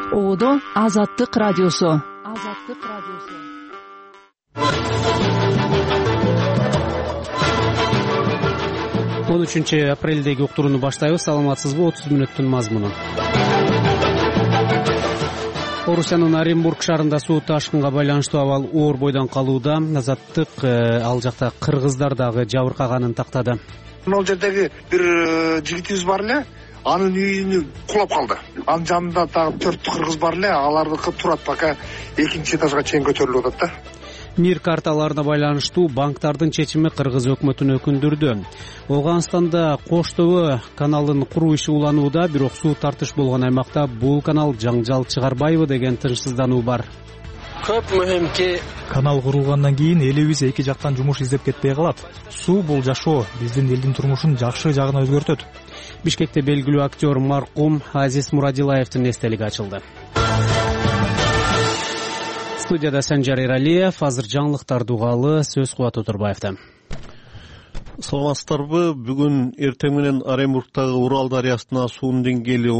Оодо Азаттык радиосу. 13 апрелдеги уктурууну баштайбыз. Саламатсызбы? 30 мүнөттүн мазмуну. Орусиянын Оренбург шаарында суу ташкынга байланыштуу абал оор бойдон калууда. Азаттык ал жакта кыргыздар дагы жабыркаганын тактады. Ал жердеги бир жигитибиз бар эле, анын үйүнө кулап калды. Анын жанында дагы 4 кыргыз бар эле, алардыкы турат, пока 2-чи этажга чейин көтөрүлүп атат да. Мир карталарына байланыштуу банктардын чечими кыргыз өкмөтүн өкүндүрдү. Ооганстанда Кош Төбө каналын куруу иши уланууда, бирок суу тартыш болгон аймакта бул канал жаңжал чыгарбайбы деген тынчсыздануу бар. Көп мөһимки канал курулгандан кийин элибиз эки жактан жумуш издеп кетпей калат. Суу бул жашоо, биздин элдин турмушун жакшы жагына өзгөртөт. Бишкекте белгилүү актер маркум Азиз Мурадилаевдин эстелиги ачылды. Студияда Санжар Эралиев, азыр жаңылыктарды угалы, сөз Кубат Турбаевда. Саламатсыздарбы? Бүгүн эртең менен Оренбургтагы Урал дарыясына суунун деңгээли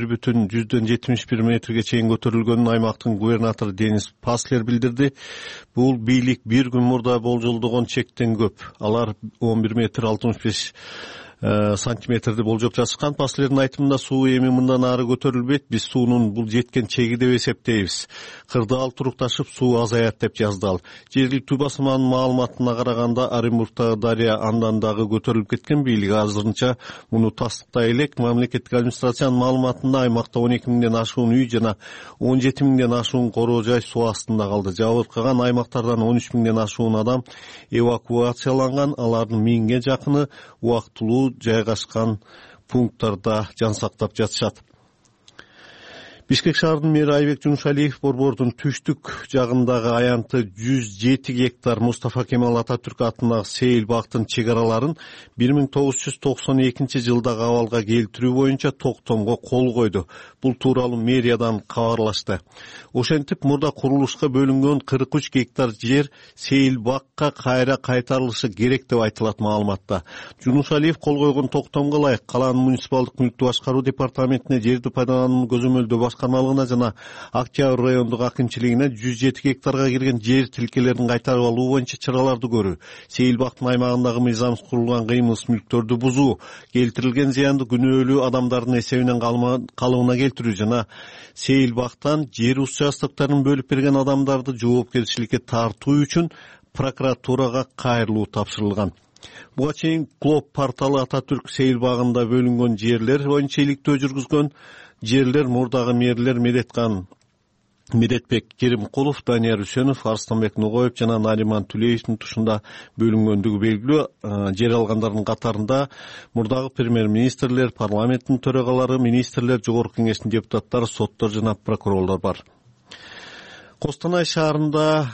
11,71 метрге чейин көтөрүлгөнүн аймактын губернатору Денис Паслер билдирди. Бул бийлик бир күн мурда болжолдогон чектен көп. Алар 11 метр 65 сантиметрди болжоп жатышкан. Паслердин айтымында суу эми мындан ары көтөрүлбөйт. Биз суунун бул жеткен чеги деп эсептейбиз. Кырдаал турукташып суу азаят деп жазды ал. Жергиликтүү басманын маалыматына караганда Оренбургтагы дарыя андан дагы көтөрүлүп кеткен. Бийлик азырынча муну тастыктай элек. Мамлекеттик администрациянын маалыматында аймакта 12 миңден ашуун үй жана 17 миңден ашуун короо жай суу астында калды. Жабыркаган аймактардан 13 миңден ашуун адам эвакуацияланган. Алардын 1000ге жакыны убактылуу жайгашкан пункттарда жан сактап жатышат. Бишкек шаарынын мэри Айбек Жунушалиев борбордун түштүк жагындагы аянты 107 гектар Мустафа Кемал Ататүрк атындагы Сейил бактын чек араларын 1992 жылдагы абалга келтирүү боюнча токтомго кол койду. Бул тууралуу мэриядан кабарлашты. Ошентип мурда курулушка бөлүнгөн 43 гектар жер Сейил бакка кайра кайтарылышы керек деп айтылат маалыматта. Жунушалиев кол койгон токтомго ылайык калаанын муниципалдык мүлктү башкаруу департаментине жерди пайдаланууну көзөмөлдөө башкармалыгына жана Октябрь райондук акимчилигине 107 гектарга кирген жер тилкелерин кайтарып алуу боюнча чараларды көрүү, Сейил бактын аймагындагы мыйзамсыз курулган кыймылсыз мүлктөрдү бузуу, келтирилген зыянды күнөөлүү адамдардын эсебинен калыбына келтирүү жана Сейил бактан жер участоктарын бөлүп берген адамдарды жоопкерчиликке тартуу үчүн прокуратурага кайрылуу тапшырылган. Буга чейин Клоп порталы Ататүрк Сейил багында бөлүнгөн жерлер боюнча иликтөө жүргүзгөн. Жерлер мурдагы мэрлер Медетбек Керимкулов, Данияр Үсенов, Арстанбек Нугоев жана Нариман Түлеевдин тушунда бөлүнгөндүгү белгилүү. Жер алгандардын катарында мурдагы премьер-министрлер, парламенттин төрагалары, министрлер, жогорку кеңештин депутаттары, соттор жана прокурорлор бар. Костанай шаарында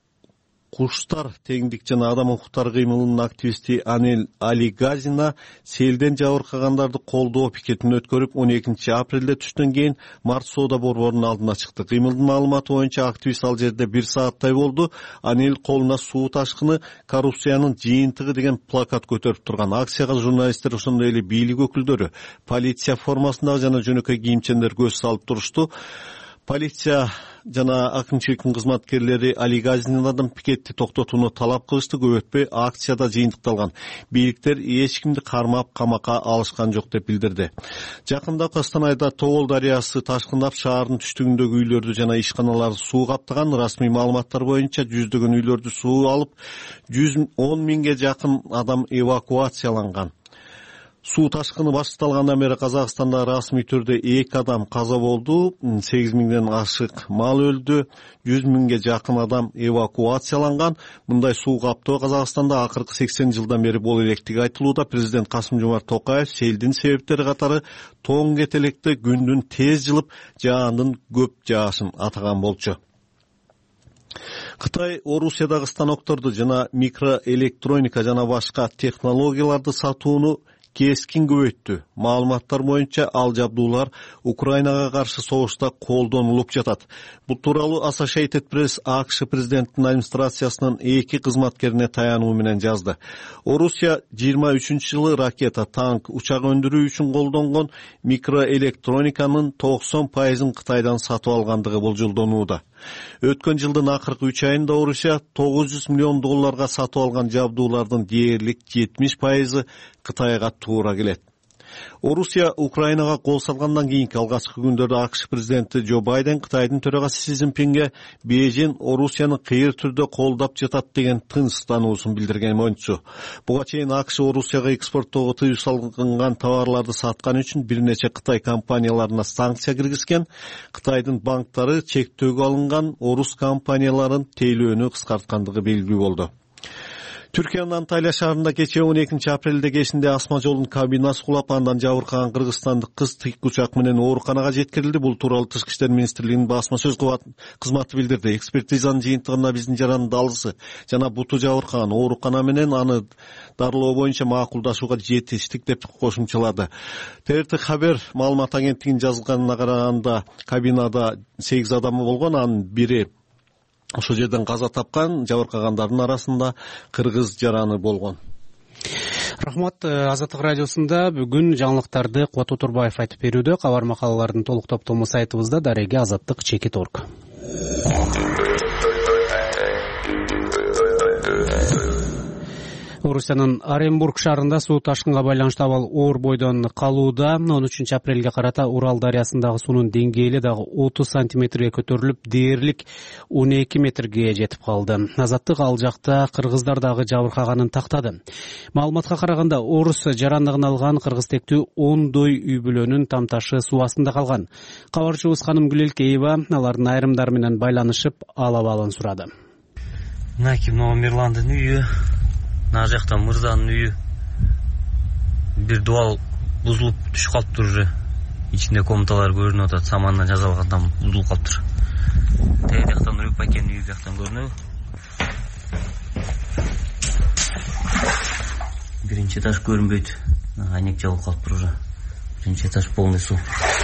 Куштар теңдик жана адам укуктары кыймылынын активисти Анель Алигазина селден жабыркагандарды колдоо пикетин өткөрүп 12 апрелде түштөн кийин Март соода борборунун алдына чыкты. Кыймылдын маалыматы боюнча активист ал жерде 1 сааттай болду. Анель колуна суу ташкыны коррупциянын жыйынтыгы деген плакат көтөрүп турган. Акцияга журналисттер, ошондой эле бийлик өкүлдөрү, полиция формасындагы жана жөнөкөй кийимчендер көз салып турушту. Полиция жана акимчиликтин кызматкерлери Алигазинадан пикетти токтотууну талап кылышты. Көп өтпөй акцияда жыйынтыкталган. Бийликтер эч кимди кармап камакка алышкан жок деп билдирди. Жакында Костанайда Тобол дарыясы ташкындап шаардын түштүгүндөгү үйлөрдү жана ишканаларды суу каптаган. Расмий маалыматтар боюнча жүздөгөн үйлөрдү суу алып, 110 миңге жакын адам эвакуацияланган. Суу ташкыны башталгандан бери Казакстанда расмий түрдө 2 адам каза болду, 8 миңден ашык мал өлдү, 100 миңге жакын адам эвакуацияланган. Мындай суу каптоо Казакстанда акыркы 80 жылдан бери боло электиги айтылууда. Президент Касым-Жомарт Токаев селдин себептери катары тоң кетелекте күндүн тез жылып, жаандын көп жаашын атаган болчу. Кытай Орусиядагы станокторду жана микроэлектроника жана башка технологияларды сатууну кескин көбөйттү. Маалыматтар боюнча ал жабдуулар Украинага каршы согушта колдонулуп жатат. Бул тууралуу Associated Press АКШ президентинин администрациясынын 2 кызматкерине таянуу менен жазды. Орусия 23-жылы ракета, танк, учак өндүрүү үчүн колдонгон микроэлектрониканын 90%-ын Кытайдан сатып алгандыгы болжолдонууда. Өткөн жылдын акыркы 3 айында Орусия $900 миллион сатып алган жабдуулардын дээрлик 70%-ы Кытайга туура келет. Орусия Украинага кол салгандан кийинки алгачкы күндөрдө АКШ президенти Джо Байден Кытайдын төрагасы Си Цзиньпинге Бейжин Орусияны кыйыр түрдө колдоп жатат деген тынчсыздануусун билдирген моюнчу. Буга чейин АКШ Орусияга экспорттоого тыюу салынган товарларды саткан үчүн бир нече Кытай компанияларына санкция киргизген. Кытайдын банктары чектөөгө алынган орус компанияларын тейлөөнү кыскарткандыгы белгилүү болду. Түркиянын Анталия шаарында кечээ 12 апрелде кечинде асма жолдун кабинасы кулап, андан жабыркаган кыргызстандык кыз тик учак менен ооруканага жеткирилди. Бул тууралуу Тышкы иштер министрлигинин басма сөз кызматы билдирди. Экспертизанын жыйынтыгында биздин жаранын далысы жана буту жабыркаган, оорукана менен аны дарылоо боюнча макулдашууга жетиштик деп кошумчалады. ТРТ Хабер маалымат агенттигинин жазганына караганда кабинада 8 адам болгон, анын бири ошол жерден каза тапкан. Жабыркагандардын арасында кыргыз жараны болгон. Рахмат. Азаттык радиосунда бүгүн жаңылыктарды Кубат Отурбаев айтып берүүдө. Кабар макалалардын толук топтому сайтыбызда @azattik.org. Орусиянын Оренбург шаарында суу ташкынга байланыштуу абал оор бойдон калууда. 13 апрелге карата Урал дарыясындагы суунун деңгээли дагы 30 сантиметрге көтөрүлүп, дээрлик 12 метрге жетип калды. Азаттык ал жакта кыргыздар дагы жабыркаганын тактады. Маалыматка караганда орус жарандыгын алган кыргыз тектүү 10 үй бүлөнүн тамташы суу астында калган. Кабарчыбыз Ханым Гүлелкеева алардын айрымдары менен байланышып, ал абалын сурады. Мирландын үйү, нары жакта Мырзанын үйү, бир дуал бузулуп түшүп калыптыр уже. Ичинде комнаталар көрүнүп атат, самандан жасалгандан бузулуп калыптыр. Тээ жактан Нурбек байкенин үйү жактан көрүнөбү. Биринчи этаж көрүнбөйт. Айнек жабылып калыптыр уже. Биринчи этаж полный суу.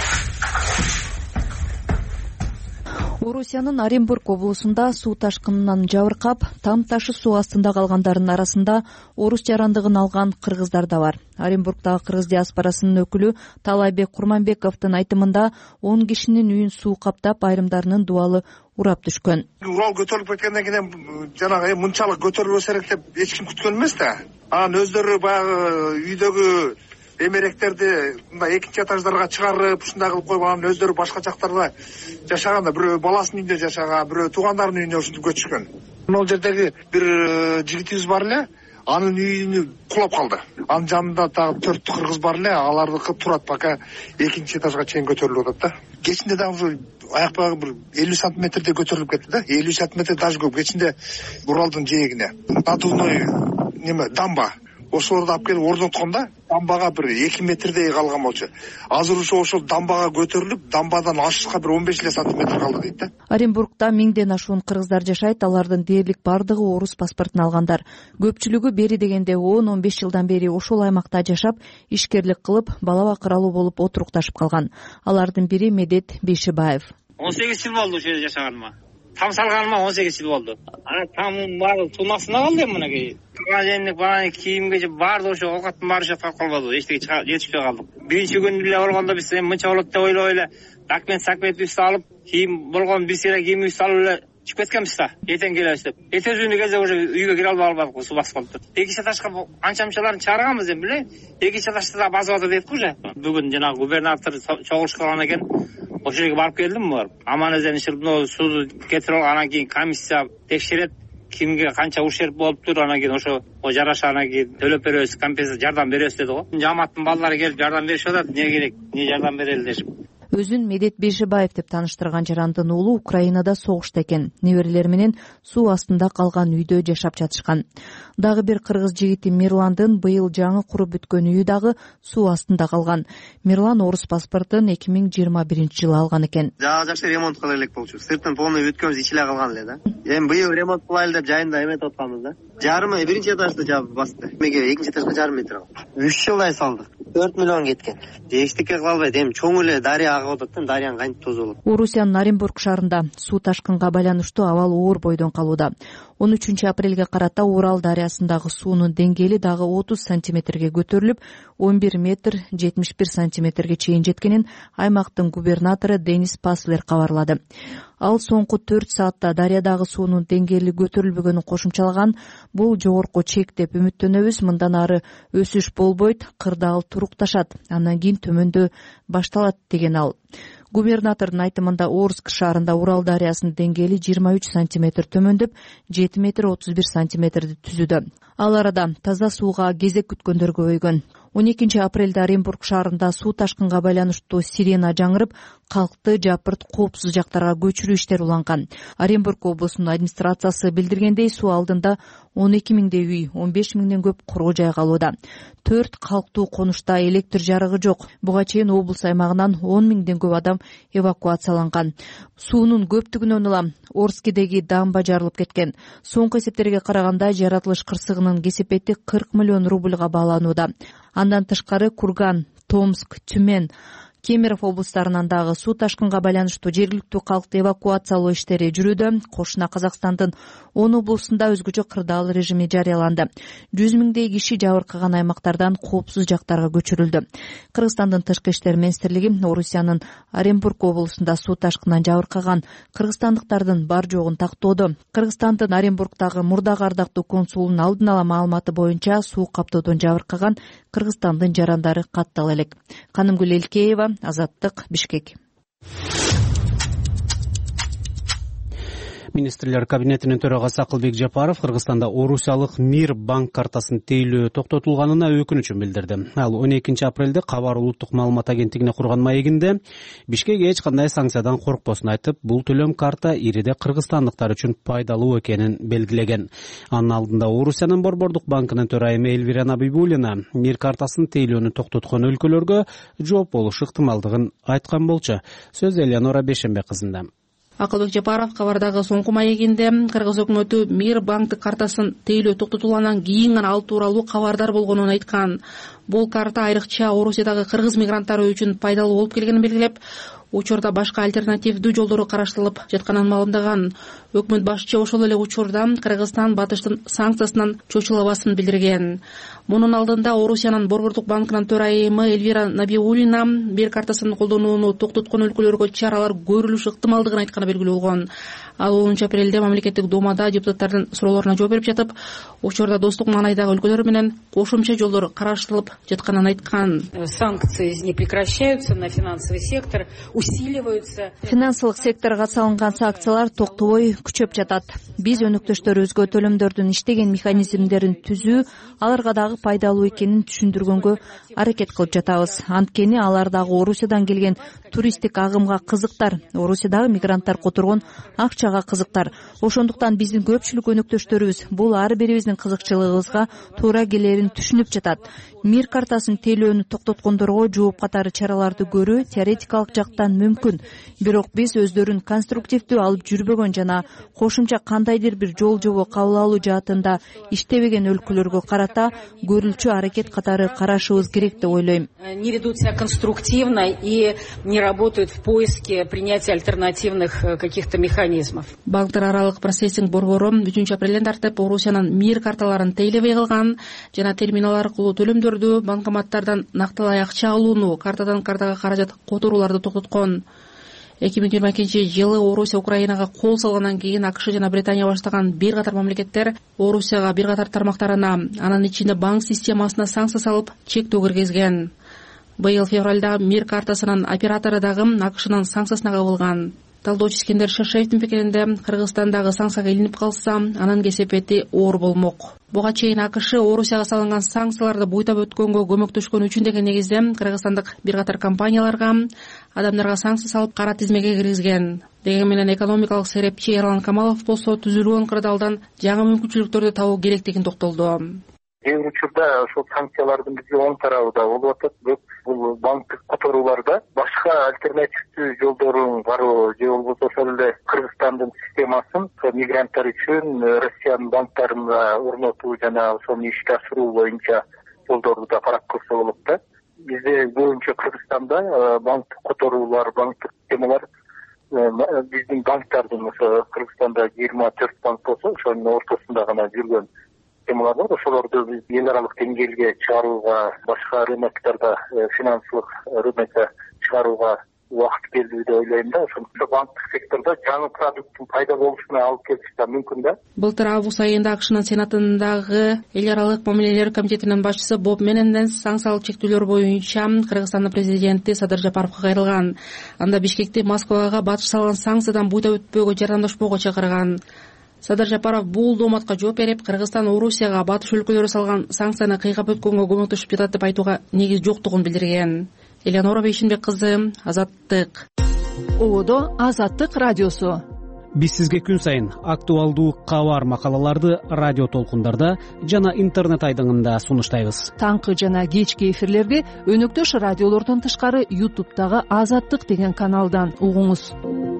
Орусиянын Оренбург облусунда суу ташкынынан жабыркап, там ташы суу астында калгандардын арасында орус жарандыгын алган кыргыздар да бар. Оренбургдагы кыргыз диаспорасынын өкүлү Талайбек Курманбековдун айтымында 10 кишинин үйүн суу каптап, айрымдарынын дуалы урап түшкөн. Урал көтөрүлүп кеткенден кийин жанагы мынчалык көтөрүлбөсө керек деп эч ким күткөн эмес да. Анан өздөрү баягы үйдөгү эмеректерди мындай экинчи этаждарга чыгарып, ушундай кылып коюп, анан өздөрү башка жактарда жашаганда, бирөө баласынын үйүндө жашаган, бирөө туугандарынын үйүнө ушинтип көчүшкөн. Могул жердеги бир жигитибиз бар эле, анын үйүнү кулап калды. Анын жанында дагы 4 кыргыз бар эле, алардыкы турат, пока экинчи этажга чейин көтөрүлүп атат да. Кечинде дагы ушу аяк багы бир 50 сантиметрдей көтөрүлүп кетти да. 50 сантиметр даже көп. Кечинде Уралдын жээгине надувной дамба ошолорду алып келип орноткондо, дамбага бир 2 метрдей калган болчу. Азыр ошол дамбага көтөрүлүп, дамбадан ашышка бир 15 сантиметр калды дейт да. Оренбургда 1000ден ашуун кыргыздар жашайт. Алардын дээрлик бардыгы орус паспортун алгандар. Көпчүлүгү бери дегенде 10-15 жылдан бери ошол аймакта жашап, ишкерлик кылып, бала бакыралуу болуп отурукташып калган. Алардын бири Медет Бейшибаев. 18 жыл болду ошол жерде жашаганыма. Там салганыма 18 жыл болду. Ана тамдын баары суунун астында калды мынакей. Бана кийимге баарды ошо оокаттын баары жатып калбады. Эчтеге жетишпей калдык. Биринчи күнү эле болгондо биз мынча болот деп ойлоп эле документибизди алып, кийим болгон бир сыйра кийимибизди алып эле чыгып кеткенбиз да. Эртең келебиз деп. Эртесүнү кезде уже үйгө кире албадык, суу басып калды. Экинчи этажга анча-мынчаларын чыгарганбыз эми биле. Экинчи этажда да басып атат дейт уже. Бүгүн жанагы губернатор чогулушкан экен. Ошол жерге барып келдим бар. Аман-эсен сууду кетирип алып, анан кийин комиссия текшерет. Кимге канча ушерп болуптур, анан кийин ошо жараша анан кийин төлөп беребиз, компенсация жардам беребиз деди го. Жамааттын балдары келип жардам беришип атат. Эмне керек, эмне жардам берели дешип. Өзүн Медет Бейшебаев деп тааныштырган жарандын уулу Украинада согушта экен. Неберелери менен суу астында калган үйдө жашап жатышкан. Дагы бир кыргыз жигити Мирландын быйыл жаңы куруп бүткөн үйү дагы суу астында калган. Мирлан орус паспортун 2021-жылы алган экен. Жакшы ремонт кыла элек болчу. Сыртын полный бүткөнбүз, ичиле калган эле да. Эми быйыл ремонт кылайлы деп жайында эметип атканбыз да. Жарымы биринчи этажды жабып басты. Меге экинчи этажга жарым метр калды. 3 жылдай салдык. 4 миллион кеткен. Эчтеке кыла албайт. Эми чоң эле дарыя агып атат да, дарыянын кантип тозу болот. Орусиянын Оренбург шаарында суу ташкынга байланыштуу абал оор бойдон калууда. 13 апрелге карата Урал дарыясындагы суунун деңгээли дагы 30 сантиметрге көтөрүлүп, 11 метр 71 сантиметрге чейин жеткенин аймактын губернатору Денис Паслер кабарлады. Ал соңку 4 саатта дарыядагы суунун деңгээли көтөрүлбөгөнүн кошумчалаган. Бул жогорку чек деп үмүттөнөбүз. Мындан ары өсүш болбойт, кырдаал турукташат, андан кийин төмөндөө башталат деген ал. Губернатордун айтымында Орск шаарында Урал дарыясынын деңгээли 23 сантиметр төмөндөп, 7 метр 31 сантиметрди түзүүдө. Ал арада таза сууга кезек күткөндөр көбөйгөн. 12 апрелде Оренбург шаарында суу ташкынга байланыштуу сирена жаңырып, калкты жапырт коопсуз жактарга көчүрүү иштери уланган. Оренбург облусунун администрациясы билдиргендей, суу алдында 12 миңдей үй, 15 миңден көп короо жай калууда. 4 калктуу конушта электр жарыгы жок. Буга чейин облус аймагынан 10 миңден көп адам эвакуацияланган. Суунун көптүгүнөн улам Орскидеги дамба жарылып кеткен. Соңку эсептерге караганда жаратылыш кырсыгынын кесепети 40 миллион рубльга бааланууда. Андан тышкары Курган, Томск, Тюмень, Кемерово облустарынан дагы суу ташкынга байланыштуу жергиликтүү калкты эвакуациялоо иштери жүрүүдө. Кошуна Казакстандын 10 облусунда өзгөчө кырдаал режими жарыяланды. 100 миңдей киши жабыркаган аймактардан коопсуз жактарга көчүрүлдү. Кыргызстандын тышкы иштер министрлиги Орусиянын Оренбург облусунда суу ташкынынан жабыркаган кыргызстандыктардын бар жогун тактоодо. Кыргызстандын Оренбургдагы мурдагы ардактуу консулунун алдын ала маалыматы боюнча суу каптоодон жабыркаган Кыргызстандын жарандары каттала элек. Канымгүл Элкеева, Азаттык, Бишкек. Министрлер кабинетинин төрагасы Акылбек Жапаров Кыргызстанда Орусиялык Мир банк картасын тейлөө токтотулганына өкүнүчүн билдирди. Ал 12 апрелде Кабар улуттук маалымат агенттигине курган маегинде Бишкек эч кандай санкциядан коркпосун айтып, бул төлөм карта ириде кыргызстандыктар үчүн пайдалуу экенин белгилеген. Анын алдында Орусиянын Борбордук банкынын төрайымы Элвира Набибуллина Мир картасын тейлөөнү токтоткон өлкөлөргө жооп болушу ыктымалдыгын айткан болчу. Сөз Элеонора Бешенбек кызында. Акылбек Жапаров Кабардагы соңку маегинде Кыргыз өкмөтү Мир банктык картасын тейлөө токтотулгандан кийин гана ал тууралуу кабардар болгонун айткан. Бул карта айрыкча Орусиядагы кыргыз мигранттары үчүн пайдалуу болуп келгенин белгилеп, учурда башка альтернативдүү жолдору караштырылып жатканын маалымдаган. Өкмөт башчы ошол эле учурда Кыргызстан батыштын санкциясынан чочулабасын билдирген. Мунун алдында Орусиянын Борбордук банкынын төрайымы Элвира Набибуллина Мир картасын колдонууну токтоткон өлкөлөргө чаралар көрүлүшү ыктымалдыгын айтканы белгилүү болгон. Ал 10 апрелде мамлекеттик думада депутаттардын суроолоруна жооп берип жатып, учурда достук маанайдагы өлкөлөр менен кошумча жолдор караштырылып жатканын айткан. Санкции не прекращаются на финансовый сектор, усиливаются. Финансылык секторго салынган санкциялар токтобой күчөп жатат. Биз өнөктөштөрүбүзгө төлөмдөрдүн иштеген механизмдерин түзүү, аларга дагы пайдалуу экенин түшүндүргөнгө аракет кылып жатабыз. Анткени алар дагы Орусиядан келген туристтик агымга кызыктар, Орусиядагы мигранттар которгон акчага кызыктар. Ошондуктан биздин көпчүлүк өнөктөштөрүбүз бул ар бирибиздин кызыкчылыгыбызга туура келерин түшүнүп жатат. Мир картасын тейлөөнү токтоткондорго жооп катары чараларды көрүү теоретикалык жактан мүмкүн. Бирок биз өздөрүн конструктивдүү алып жүрбөгөн жана кошумча кандайдыр бир жол жобо кабыл алуу жаатында иштебеген өлкөлөргө карата көрүлчү аракет катары карашыбыз керек деп ойлойм. Не ведут себя конструктивно и не работают в поиске принятия альтернативных каких-то механизмов. Банктар аралык процессинг борбору 3 апрелден тартып Орусиянын Мир карталарын тейлебей калган жана терминал аркылуу төлөмдөрдү банкоматтардан нактылай акча алууну, картадан картага каражат которууларды токтоткон. 2022-жылы Орусия Украинага кол салгандан кийин АКШ жана Британия баштаган бир катар мамлекеттер Орусияга бир катар тармактарына, анын ичинде банк системасына санкция салып, чектөө киргизген. Быйыл февралда Мир картасынын оператору дагы АКШнын санкциясына кабылган. Талдоочу Искендер Шершеевдин пикиринде Кыргызстандагы санкцияга илинип калса, анын кесепети оор болмок. Буга чейин АКШ Орусияга салынган санкцияларды буйтап өткөнгө көмөктөшкөн үчүн деген негизде кыргызстандык бир катар компанияларга адамдарга санкция салып кара тизмеге киргизген. Деген менен экономикалык серепчи Эрлан Камалов болсо түзүлгөн кырдаалдан жаңы мүмкүнчүлүктөрдү табуу керектигин токтолду. Кээ бир учурда ошол санкциялардын бизге оң тарабы да болуп атат, бирок бул банктык которууларда башка альтернативдүү жолдорун кароо же болбосо ошол эле Кыргызстандын системасын мигранттар үчүн Россиянын банктарында орнотуу жана ошону ишке ашыруу боюнча жолдорду да карап көрсө болот да. Бизде көбүнчө Кыргызстанда банктык которуулар, банктык системалар биздин банктардын ошо Кыргызстанда 24 банк болсо ошонун ортосунда гана жүргөн системалар бар. Ошолорду биз эл аралык деңгээлге чыгарууга, башка рыноктарда финансылык рынокко чыгарууга убакыт келди деп ойлойм да. Ошондо банктык сектордо жаңы продукттун пайда болушуна алып келиш да мүмкүн да. Былтыр август айында АКШнын Сенатындагы эл аралык мамилелер комитетинин башчысы Боб Мененден санкциялык чектөөлөр боюнча Кыргызстандын президенти Садыр Жапаровго кайрылган. Анда Бишкекти Москвага батыш салган санкциядан буйтап өтпөөгө жардамдашпоого чакырган. Садыр Жапаров бул дооматка жооп берип, Кыргызстан Орусияга батыш өлкөлөрү салган санкцияны кыйгап өткөнгө көмөктөшүп жатат деп айтууга негиз жоктугун билдирген. Элеонора Бейшинбек кызы, Азаттык. Одо Азаттык радиосу. Биз сизге күн сайын актуалдуу кабар макалаларды радио толкундарда жана интернет айдыңында сунуштайбыз. Таңкы жана кечки эфирлерди өнөктөш радиолордон тышкары YouTube'дагы Азаттык деген каналдан угуңуз.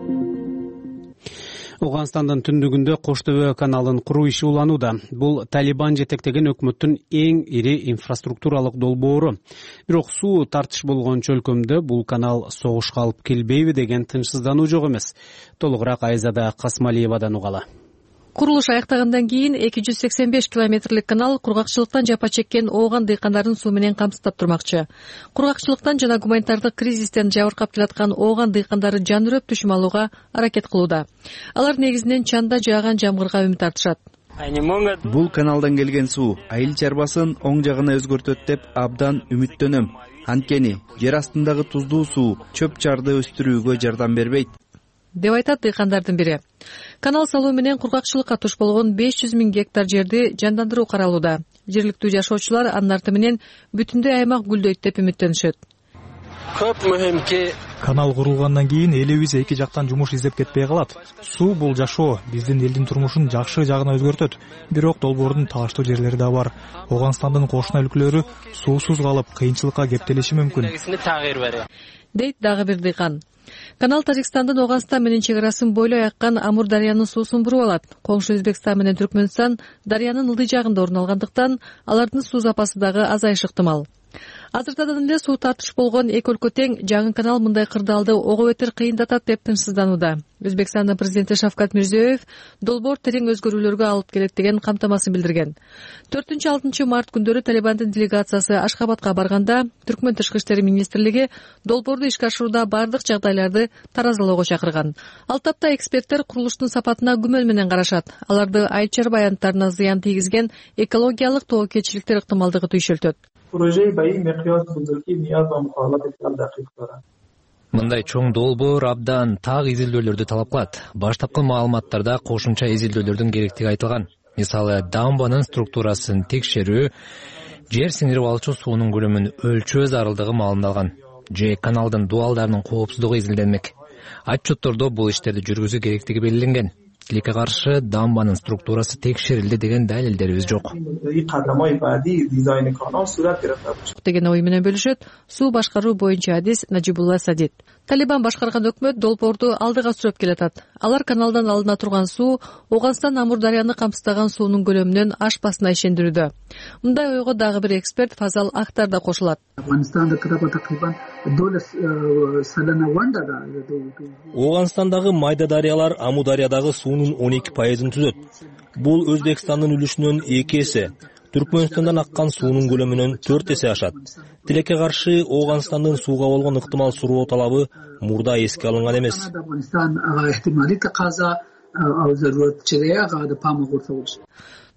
Ауганстандын түндүгүндө Коштөбө каналын куруу иши уланууда. Бул Талибан жетектеген өкмөттүн эң ири инфраструктуралык долбоору. Бирок суу тартыш болгон чөлкөмдө бул канал согушка алып келбейби деген тынчсыздануу жок эмес. Толугураак Айзада Касмалиевадан угалы. Курулуш аяктагандан кийин 285 километрлик канал кургакчылыктан жапа чеккен ооган дыйкандарын суу менен камсыздап турмакчы. Кургакчылыктан жана гуманитардык кризистен жабыркап келаткан ооган дыйкандары жандүрөп түшүм алууга аракет кылууда. Алар негизинен чанда жааган жамгырга үмүт артышат. Бул каналдан келген суу айыл чарбасын оң жагына өзгөртөт деп абдан үмүттөнөм. Анткени жер астындагы туздуу суу чөп чарды өстүрүүгө жардам бербейт деп айтат дыйкандардын бири. Канал салуу менен кургакчылыкка туш болгон 500 000 гектар жерди жандандыруу каралууда. Жергиликтүү жашоочулар анын арты менен бүтүндөй аймак гүлдөйт деп үмүттөнүшөт. Көп мөһимки канал курулгандан кийин элибиз эки жактан жумуш издеп кетпей калат. Суу бул жашоо, биздин элдин турмушун жакшы жагына өзгөртөт. Бирок долбоордун таштуу жерлери да бар. Ауганстандын кошуна өлкөлөрү суусуз калып, кыйынчылыкка кептелиши мүмкүн. Дейт дагы бир дыйкан. Канал Тажикстандын Ауганстан менен чек арасын бойлой аккан Амур дарыянын суусун буруп алат. Коңшу Өзбекстан менен Түркмөнстан дарыянын ылдый жагында орун алгандыктан алардын суу запасы дагы азайышы ыктымал. Азыртадан эле суу тартыш болгон эки өлкө тең жаңы канал мындай кырдаалды ого бетер кыйындатат деп тынчсызданууда. Өзбекстандын президенти Шавкат Мирзиёев долбоор терең өзгөрүүлөргө алып келет деген камтамасын билдирген. 4-6 март күндөрү Талибандын делегациясы Ашхабадка барганда Түркмөн тышкы иштери министрлиги долбоорду ишке ашырууда бардык жагдайларды таразалоого чакырган. Ал тапта эксперттер курулуштун сапатына күмөн менен карашат. Аларды айыл чарба аянттарына зыян тийгизген экологиялык тобокелчиликтер ыктымалдыгы түйшөлтөт. Мындай чоң долбоор абдан так изилдөөлөрдү талап кылат. Баштапкы маалыматтарда кошумча изилдөөлөрдүн керектиги айтылган. Мисалы, дамбанын структурасын текшерүү, жер сиңирип алчу суунун көлөмүн өлчөө зарылдыгы маалымдалган. Же каналдын дуалдарынын коопсуздугу изилденмек. Отчеттордо бул иштерди жүргүзүү керектиги белгиленген. Тилекке каршы дамбанын структурасы текшерилди деген далилдерибиз жок. Деген ой менен бөлүшөт суу башкаруу боюнча адис Нажибулла Садид. Талибан башкарган өкмөт долбоорду алдыга сүрөп келатат. Алар каналдан алына турган суу Ауганстан Амур дарыяны камсыздаган суунун көлөмүнөн ашпасына ишендирүүдө. Мындай ойго дагы бир эксперт Фазал Ахтар да кошулат. Ауганстандагы майда дарыялар Амур дарыядагы суунун 12%-ын түзөт. Бул Өзбекстандын үлүшүнөн 2 эсе, Түркмөнстандан аккан суунун көлөмүнөн 4 эсе ашат. Тилекке каршы Ауганстандын сууга болгон ыктымал суроо талабы мурда эске алынган эмес.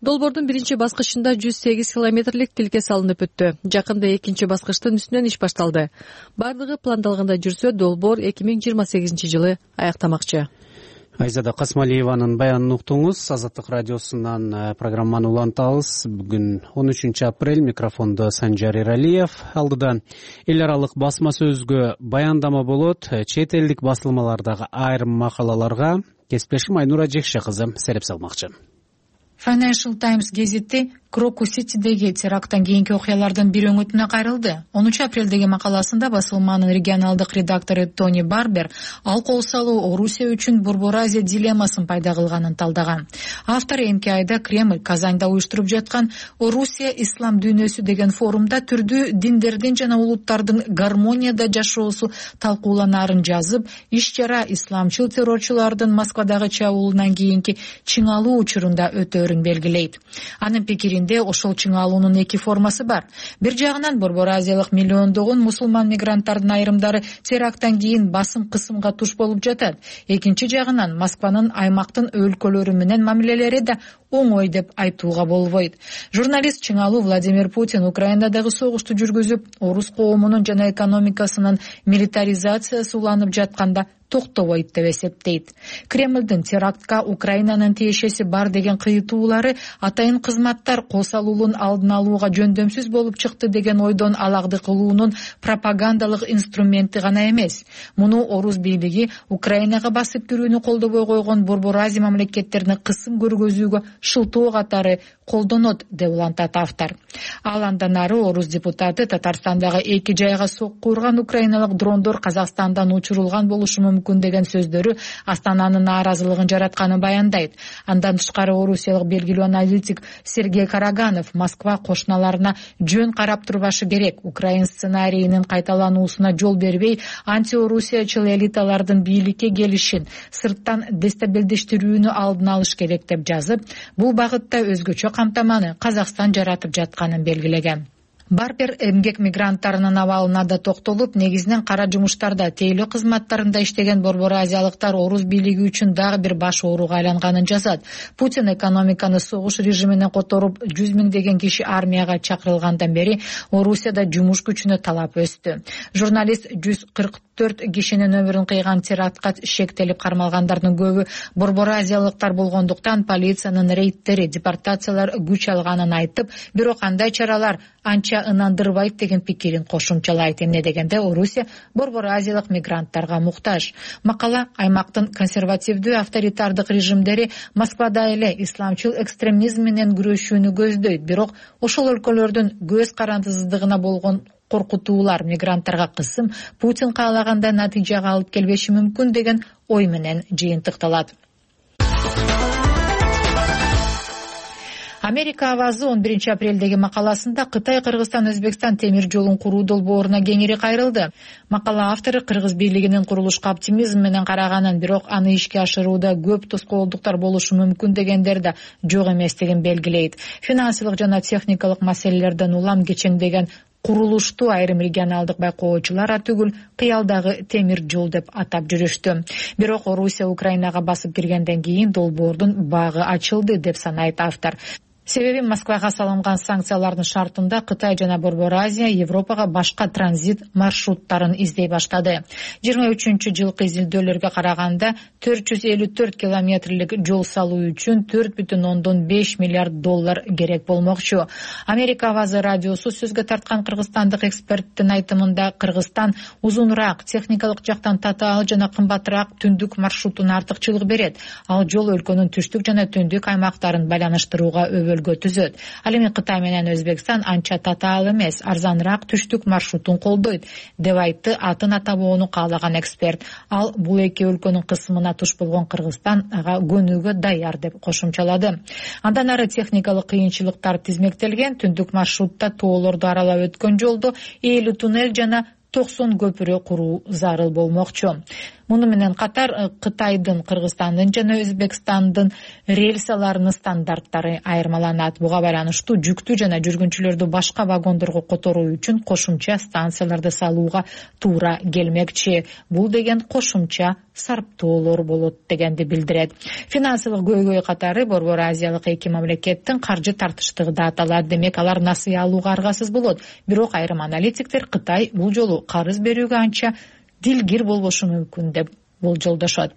Долбоордун биринчи баскычында 108 километрлик тилке салынып өттү. Жакында экинчи баскычтын үстүнөн иш башталды. Бардыгы пландалгандай жүрсө, долбоор 2028 жылы аяктамакчы. Айзада Касмалиеванын баянын уктуңуз. Азаттык радиосунан программаны улантабыз. Бүгүн 13 апрель, микрофондо Санжар Эралиев. Алдыда эл аралык басма сөзгө баяндама болот. Чет элдик басылмалардагы айрым макалаларга кесиптешим Айнура Жекше кызы сереп салмакчы. Financial Times гезити Крокус-Ситидеги теракттан кийинки окуялардын бир өңүтүнө кайрылды. 10 апрелдеги макаласында басылманын регионалдык редактору Тони Барбер ал кол салуу Орусия үчүн Борбор Азия дилеммасын пайда кылганын талдаган. Автор эмки айда Кремль Казанда уюштуруп жаткан Орусия ислам дүйнөсү деген форумда түрдүү диндердин жана улуттардын гармонияда жашоосу талкууланарын жазып, иш-чара исламчыл террорчулардын Москвадагы чабуулунан кийинки чыңалуу учурунда өтөөрүн белгилейт. Анын пикиринде ошол чыңалуунун эки формасы бар. Бир жагынан Борбор Азиялык миллиондогон мусулман мигранттардын айрымдары теракттан кийин басым кысымга туш болуп жатат. Экинчи жагынан Москванын аймактын өлкөлөрү менен мамилелери да оңой деп айтууга болбойт. Журналист чыңалуу Владимир Путин Украинадагы согушту жүргүзүп, орус коомунун жана экономикасынын милитаризациясы уланып жатканда токтобойт деп эсептейт. Кремлдин терактка Украинанын тиешеси бар деген кыйытуулары атайын кызматтар кол салуунун алдын алууга жөндөмсүз болуп чыкты деген ойдон алагды кылуунун пропагандалык инструменти гана эмес. Муну орус бийлиги Украинага басып кирүүнү колдобой койгон Борбор Азия мамлекеттерине кысым көргөзүүгө шылтоо катары колдонот деп улантат автор. Ал андан ары орус депутаты Татарстандагы эки жайга сокку урган украиналык дрондор Казакстандан учурулган болушу мүмкүн деген сөздөрү Астананын нааразылыгын жаратканын баяндайт. Андан тышкары орусиялык белгилүү аналитик Сергей Караганов Москва кошуналарына жөн карап турбашы керек, Украин сценарийинин кайталануусуна жол бербей, антиорусиячыл элиталардын бийликке келишин, сырттан дестабилдештирүүнү алдын алыш керек деп жазып, бул багытта өзгөчө камтаманы Казакстан жаратып жатканын белгилеген. Барбер эмгек мигранттарынын абалына да токтолуп, негизинен кара жумуштарда, тейлөө кызматтарында иштеген Борбор Азиялыктар орус бийлиги үчүн дагы бир баш ооруга айланганын жазат. Путин экономиканы согуш режимине которуп, 100 миңдеген киши армияга чакырылгандан бери Орусияда жумуш күчүнө талап өстү. Журналист 144 кишинин өмүрүн кыйган терактка шектелип кармалгандардын көбү Борбор Азиялыктар болгондуктан полициянын рейдтери, депортациялар күч алганын айтып, бирок кандай чаралар анча ынандырбайт деген пикирин кошумчалайт. Эмне дегенде Орусия Борбор Азиялык мигранттарга муктаж. Макала аймактын консервативдүү авторитардык режимдери Москвада эле исламчыл экстремизм менен күрөшүүнү көздөйт, бирок ошол өлкөлөрдүн көз карандысыздыгына болгон коркутуулар мигранттарга кысым Путин каалагандай натыйжага алып келбеши мүмкүн деген ой менен жыйынтыкталат. Америка авазы 11 апрелдеги макаласында Кытай, Кыргызстан, Өзбекстан темир жолун куруу долбооруна кеңири кайрылды. Макала автору Кыргыз бийлигинин курулушка оптимизм менен караганын, бирок аны ишке ашырууда көп тоскоолдуктар болушу мүмкүн дегендер да жок эместигин белгилейт. Финансылык жана техникалык маселелерден улам кечеңдеген курулушту айрым регионалдык байкоочулар түгүл кыялдагы темир жол деп атап жүрүштү. Бирок Орусия Украинага басып киргенден кийин долбоордун багы ачылды деп санайт автор. Себеби Москвага салынган санкциялардын шартында Кытай жана Борбор Азия Европага башка транзит маршруттарын издей баштады. 23 жылкы изилдөөлөргө караганда 454 километрлик жол салуу үчүн 4,5 миллиард доллар керек болмокчу. Америка авазы радиосу сөзгө тарткан кыргызстандык эксперттин айтымында Кыргызстан узунураак, техникалык жактан татаал жана кымбатыраак түндүк маршрутуна артыкчылык берет. Ал жол өлкөнүн түштүк жана түндүк аймактарын байланыштырууга өбөлгө түзөт. Ал эми Кытай менен Өзбекстан анча татаал эмес, арзаныраак түштүк маршрутун колдойт деп айтты атын атабоону каалаган эксперт. Ал бул эки өлкөнүн кысымына туш болгон Кыргызстан ага көнүүгө даяр деп кошумчалады. Андан ары техникалык кыйынчылыктар тизмектелген, түндүк маршрутта тоолорду аралап өткөн жолдо 50 туннель жана 90 көпүрө куруу зарыл болмокчу. Муну менен катар Кытайдын, Кыргызстандын жана Өзбекстандын рельсаларынын стандарттары айырмаланат. Буга байланыштуу жүктүү жана жүргүнчүлөрдү башка вагондорго которуу үчүн кошумча станцияларды салууга туура келмекчи. Бул деген кошумча сарптоолор болот дегенди билдирет. Финансылык көйгөй катары Борбор Азиялык эки мамлекеттин каржы тартыштыгы да аталат. Демек алар насыя алууга аргасыз болот. Бирок айрым аналитиктер Кытай бул жолу карыз берүүгө анча дилгир болбошу мүмкүн деп болжолдошот.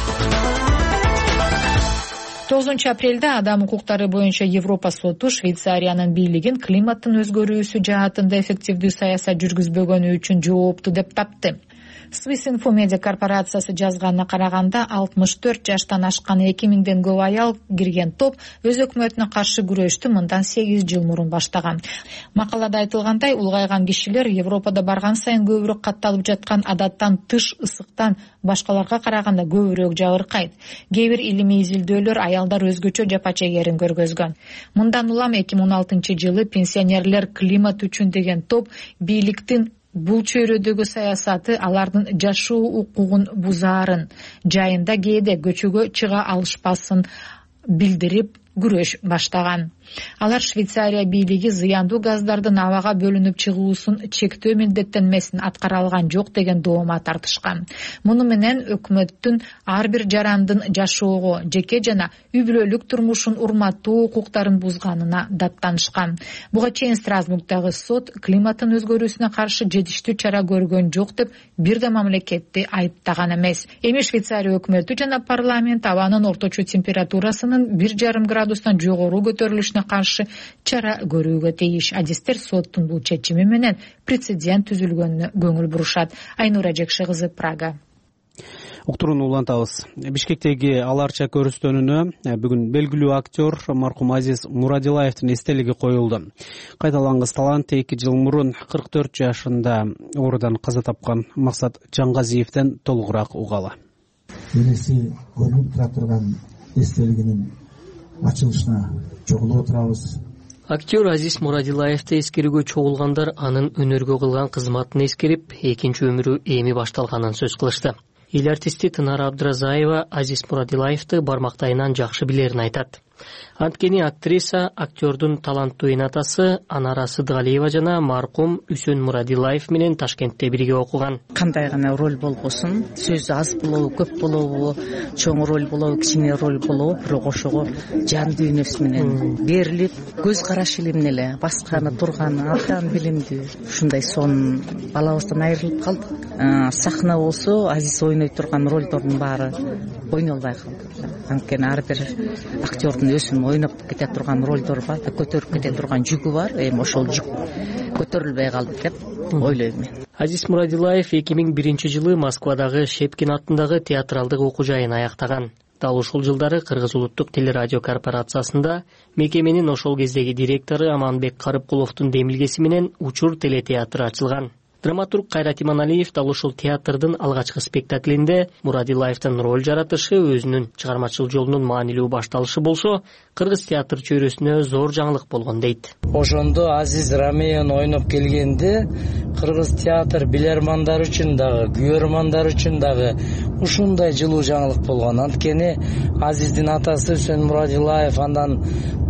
9 апрелде адам укуктары боюнча Европа соту Швейцариянын бийлигин климаттын өзгөрүүсү жаатында эффективдүү саясат жүргүзбөгөнү үчүн жоопту деп тапты. Swiss Info Media корпорациясы жазганына караганда 64 жаштан ашкан 2000ден көп аял кирген топ өз өкмөтүнө каршы күрөштү мындан 8 жыл мурун баштаган. Макалада айтылгандай, улгайган кишилер Европада барган сайын көбүрөөк катталып жаткан адаттан тыш ысыктан башкаларга караганда көбүрөөк жабыркайт. Кээ бир илимий изилдөөлөр аялдар өзгөчө жапа чегерин көргөзгөн. Мындан улам 2016-жылы пенсионерлер климат үчүн деген топ бийликтин бул чөйрөдөгү саясаты алардын жашоо укугун бузаарын, жайында кээде көчөгө чыга алышпасын билдирип күрөш баштаган. Алар Швейцария бийлиги зыяндуу газдардын абага бөлүнүп чыгуусун чектөө милдеттенмесин аткара алган жок деген доoma тартышкан. Муну менен өкмөттүн ар бир жарандын жашоого, жеке жана үй бүлөлүк турмушун урматтоо укуктарын бузганына даттанышкан. Буга чейин Страсбургдагы сот климаттын өзгөрүүсүнө каршы жетиштүү чара көргөн жок деп бир да мамлекетти айыптаган эмес. Эми Швейцария өкмөтү жана парламент абанын орточо температурасынын 1,5 градустан жогору көтөрүлүшүнө каршы чара көрүүгө тийиш. Адистер соттун бул чечими менен прецедент түзүлгөнүнө көңүл бурушат. Айнура Жекши кызы, Прага. Уктурууну улантабыз. Бишкектеги Аларча көрүстөнүнө бүгүн белгилүү актер маркум Азиз Мурадилаевдин эстелиги коюлду. Кайталангыс талант 2 жыл мурун 44 жашында оорудан каза тапкан Максат Жаңгазиевден толугураак угалы. Келеси көрүнүп тура турган эстелигинин ачылышына чогулуп отурабыз. Актер Азиз Мурадилаевди эскерүүгө чогулгандар анын өнөргө кылган кызматын эскерип, экинчи өмүрү эми башталганын сөз кылышты. Эл артисти Тынара Абдразаева Азиз Мурадилаевди бармактайынан жакшы билерин айтат. Анткени актриса актердун таланттуу энатасы Анара Сыдгалиева жана маркум Үсөн Мурадилаев менен Ташкентте бирге окуган. Кандай гана роль болбосун, сөзү аз болобу, көп болобу, чоң роль болобу, кичине роль болобу, бирок ошого жан дүйнөсү менен берилип, көз карашы эле эле, басканы, турганы абдан билимдүү. Ушундай сонун балабыздан айрылып калдык. Сахна болсо Азиз ойной турган ролдордун баары ойнолбой калды. Анткени ар бир актердун өзүнүн ойноп кете турган ролдор бар, көтөрүп кете турган жүгү бар. Эми ошол жүк көтөрүлбөй калды деп ойлойм мен. Азиз Мурадилаев 2001-жылы Москвадагы Шепкин аттындагы театралдык окуу жайын аяктаган. Дал ушул жылдары Кыргыз улуттук телерадио корпорациясында мекеменин ошол кездеги директору Аманбек Карыпкуловдун демилгеси менен Учур телетеатры ачылган. Драматург Кайрат Иманалиев дал ушул театрдын алгачкы спектаклинде Мурадилаевдин роль жаратышы өзүнүн чыгармачыл жолунун маанилүү башталышы болсо, кыргыз театр чөйрөсүнө зор жаңылык болгон дейт. Ошондо Азиз Рамеян ойноп келгенде кыргыз театр билермандар үчүн дагы, күйөрмандар үчүн дагы ушундай жылуу жаңылык болгон. Анткени Азиздин атасы Үсөн Мурадилаев андан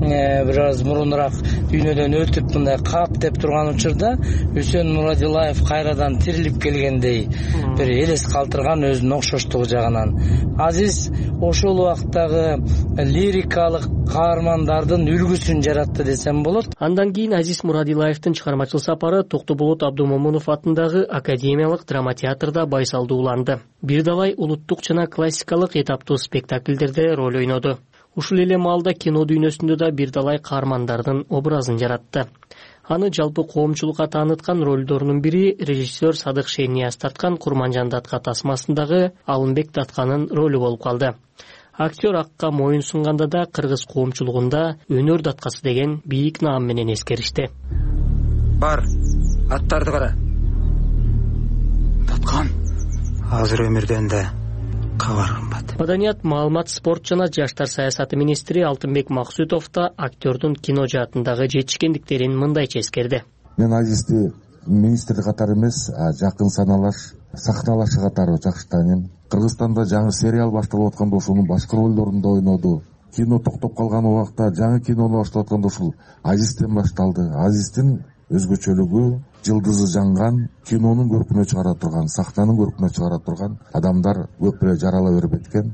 бир аз мурунураак дүйнөдөн өтүп мындай кап деп турган учурда Үсөн Мурадилаев кайрадан тирилип келгендей бир элес калтырган өзүнүн окшоштугу жагынан. Азиз ошол убактагы лирикалык каармандардын үлгүсүн жаратты десем болот. Андан кийин Азиз Мурадилаевдин чыгармачыл сапары Токтоболот Абдумомунов атындагы Академиялык драма театрда байсалдуу уланды. Бир далай улуттук жана классикалык этаптуу спектакльдерде роль ойноду. Ушул эле маалда кино дүйнөсүндө да бир далай каармандардын образын жаратты. Аны жалпы коомчулукка тааныткан ролдорунун бири режиссер Садык Шейнияз тарткан Курманжан Датка тасмасындагы Алымбек Датканын ролу болуп калды. Актер акка моюн сунганда да кыргыз коомчулугунда өнөр даткасы деген бийик наам менен эскеришти. Бар, аттарды кара. Даткан азыр өмүрдөн да кабар кымбат. Маданият, маалымат, спорт жана жаштар саясаты министри Алтынбек Максутов да актердун кино жаатындагы жетишкендиктерин мындайча эскерди. Мен Азизди министр катары эмес, жакын саналаш сахналашы катары жакшы. Кыргызстанда жаңы сериал башталып атканда ошонун башкы ролдорунда ойноду. Кино токтоп калган убакта жаңы кинону баштап атканда ушул Азизден башталды. Азиздин өзгөчөлүгү жылдызы жанган, кинонун көркүнө чыгара турган, сахнанын көркүнө чыгара турган адамдар көп эле жарала берип кеткен.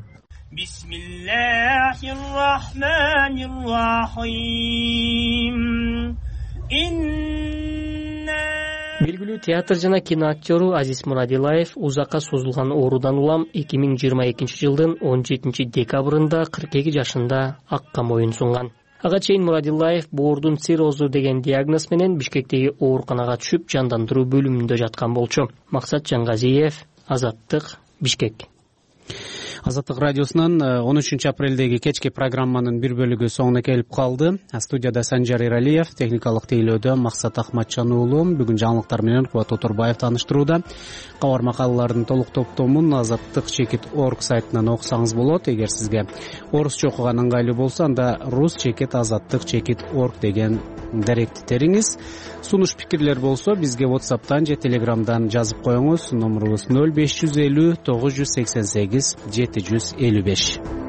Белгилүү театр жана кино актеру Азиз Мурадилаев узакка созулган оорудан улам 2022 жылдын 17 декабрында 42 жашында акка моюн сунган. Ага чейин Мурадилаев боордун циррозу деген диагноз менен Бишкектеги ооруканага түшүп, жандандыруу бөлүмүндө жаткан болчу. Максат Жангазиев, Азаттык, Бишкек. Азаттык радиосунан 13 апрелдеги кечки программанын бир бөлүгү соңуна келип калды. Студияда Санжар Иралиев, техникалык тейлөөдө Максат Ахматжан уулу. Бүгүн жаңылыктар менен Кубат Отурбаев тааныштырууда. Кабар макалалардын толук топтомун azattik.org сайтынан окусаңыз болот. Эгер сизге орусча окуган ыңгайлуу болсо, анда rus.azattik.org деген даректи териңиз. Сунуш пикирлер болсо бизге WhatsApp'тан же Telegram'дан жазып коюңуз. Номерубуз 0550 988 755.